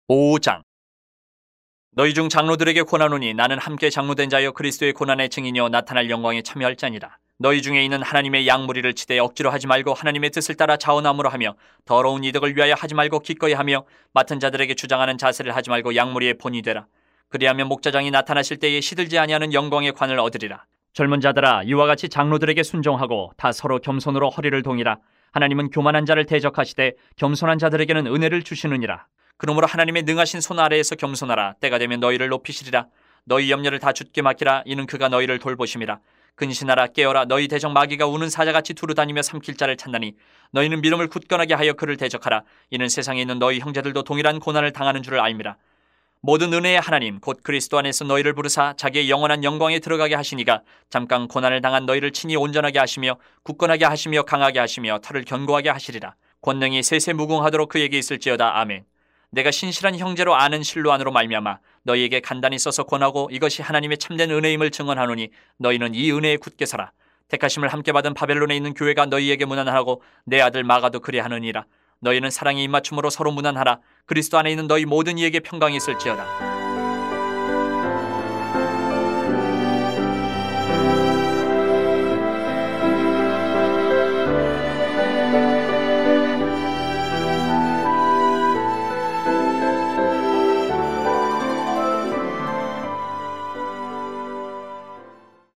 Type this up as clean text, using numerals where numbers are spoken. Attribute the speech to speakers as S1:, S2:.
S1: 5장. 너희 중 장로들에게 권하노니 나는 함께 장로된 자여 그리스도의 고난의 증인이여 나타날 영광에 참여할 자니라. 너희 중에 있는 하나님의 양무리를 치되 억지로 하지 말고 하나님의 뜻을 따라 자원함으로 하며 더러운 이득을 위하여 하지 말고 기꺼이 하며 맡은 자들에게 주장하는 자세를 하지 말고 양무리의 본이 되라. 그리하면 목자장이 나타나실 때에 시들지 아니하는 영광의 관을 얻으리라. 젊은 자들아, 이와 같이 장로들에게 순종하고 다 서로 겸손으로 허리를 동이라. 하나님은 교만한 자를 대적하시되 겸손한 자들에게는 은혜를 주시느니라. 그러므로 하나님의 능하신 손 아래에서 겸손하라. 때가 되면 너희를 높이시리라. 너희 염려를 다 주께 맡기라. 이는 그가 너희를 돌보심이라. 근신하라. 깨어라. 너희 대적 마귀가 우는 사자같이 두루다니며 삼킬 자를 찾나니 너희는 믿음을 굳건하게 하여 그를 대적하라. 이는 세상에 있는 너희 형제들도 동일한 고난을 당하는 줄을 알미라. 모든 은혜의 하나님 곧 그리스도 안에서 너희를 부르사 자기의 영원한 영광에 들어가게 하시니가 잠깐 고난을 당한 너희를 친히 온전하게 하시며 굳건하게 하시며 강하게 하시며 털을 견고하게 하시리라. 권능이 세세무궁하도록 그에게 있을지어다. 아멘. 내가 신실한 형제로 아는 실로 안으로 말미암아 너희에게 간단히 써서 권하고 이것이 하나님의 참된 은혜임을 증언하노니 너희는 이 은혜에 굳게 서라. 택하심을 함께 받은 바벨론에 있는 교회가 너희에게 문안하고 내 아들 마가도 그리하느니라. 너희는 사랑의 입맞춤으로 서로 문안하라. 그리스도 안에 있는 너희 모든 이에게 평강이 있을지어다.